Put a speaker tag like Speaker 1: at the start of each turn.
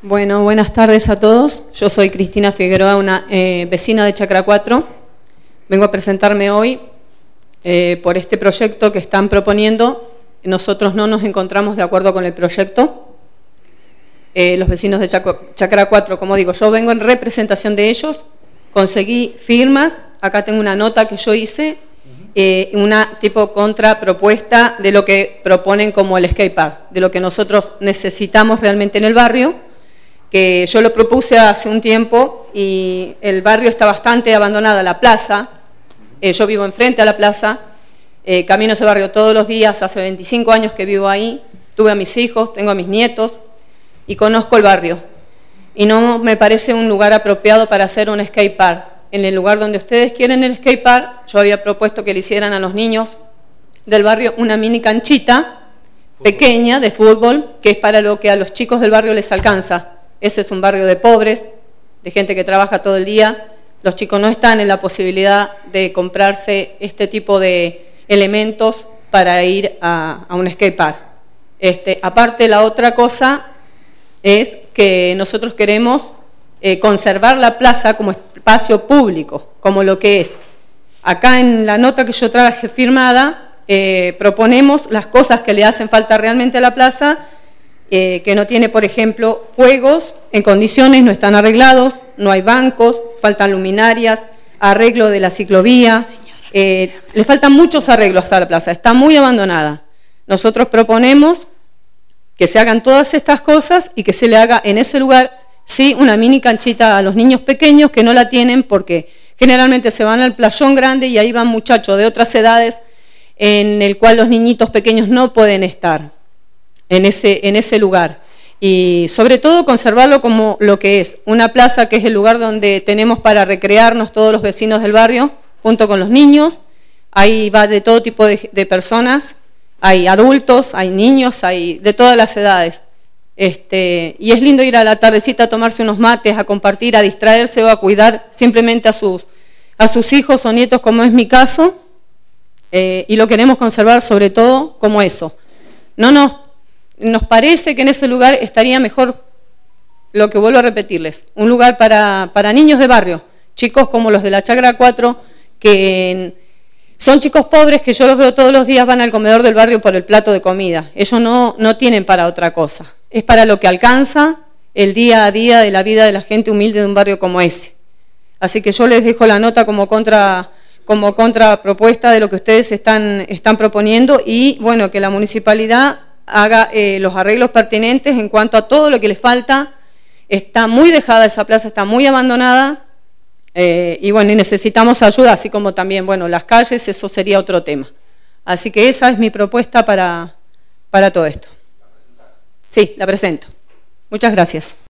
Speaker 1: Bueno, buenas tardes a todos. Yo soy Cristina Figueroa, una vecina de Chacra 4. Vengo a presentarme hoy por este proyecto que están proponiendo. Nosotros no nos encontramos de acuerdo con el proyecto. Los vecinos de Chacra 4, como digo, yo vengo en representación de ellos. Conseguí firmas. Acá tengo una nota que yo hice, una tipo contrapropuesta de lo que proponen como el skate park, de lo que nosotros necesitamos realmente en el barrio, que yo lo propuse hace un tiempo y el barrio está bastante abandonada, la plaza, yo vivo enfrente a la plaza, camino ese barrio todos los días, hace 25 años que vivo ahí, tuve a mis hijos, tengo a mis nietos y conozco el barrio y no me parece un lugar apropiado para hacer un skate park. En el lugar donde ustedes quieren el skate park, yo había propuesto que le hicieran a los niños del barrio una mini canchita pequeña de fútbol, que es para lo que a los chicos del barrio les alcanza. Ese es un barrio de pobres, de gente que trabaja todo el día. Los chicos no están en la posibilidad de comprarse este tipo de elementos para ir a un skate park. Aparte, la otra cosa es que nosotros queremos conservar la plaza como espacio público, como lo que es. Acá en la nota que yo trabajé firmada, proponemos las cosas que le hacen falta realmente a la plaza, que no tiene, por ejemplo, juegos en condiciones, no están arreglados, no hay bancos, faltan luminarias, arreglo de la ciclovía, le faltan muchos arreglos a la plaza, está muy abandonada. Nosotros proponemos que se hagan todas estas cosas y que se le haga en ese lugar, sí, una mini canchita a los niños pequeños que no la tienen porque generalmente se van al playón grande y ahí van muchachos de otras edades en el cual los niñitos pequeños no pueden estar en ese lugar. Y sobre todo conservarlo como lo que es, una plaza que es el lugar donde tenemos para recrearnos todos los vecinos del barrio, junto con los niños. Ahí va de todo tipo de personas, hay adultos, hay niños, hay de todas las edades. Y es lindo ir a la tardecita a tomarse unos mates, a compartir, a distraerse o a cuidar simplemente a sus hijos o nietos, como es mi caso, y lo queremos conservar sobre todo como eso. Nos parece que en ese lugar estaría mejor, lo que vuelvo a repetirles, un lugar para niños de barrio, chicos como los de la Chacra 4, que son chicos pobres que yo los veo todos los días, van al comedor del barrio por el plato de comida. Ellos no tienen para otra cosa. Es para lo que alcanza el día a día de la vida de la gente humilde de un barrio como ese. Así que yo les dejo la nota como contrapropuesta de lo que ustedes están proponiendo y, bueno, que la municipalidad haga los arreglos pertinentes en cuanto a todo lo que les falta. Está muy dejada esa plaza, está muy abandonada. Y bueno, y necesitamos ayuda, así como también, bueno, las calles, eso sería otro tema. Así que esa es mi propuesta para todo esto. Sí, la presento. Muchas gracias.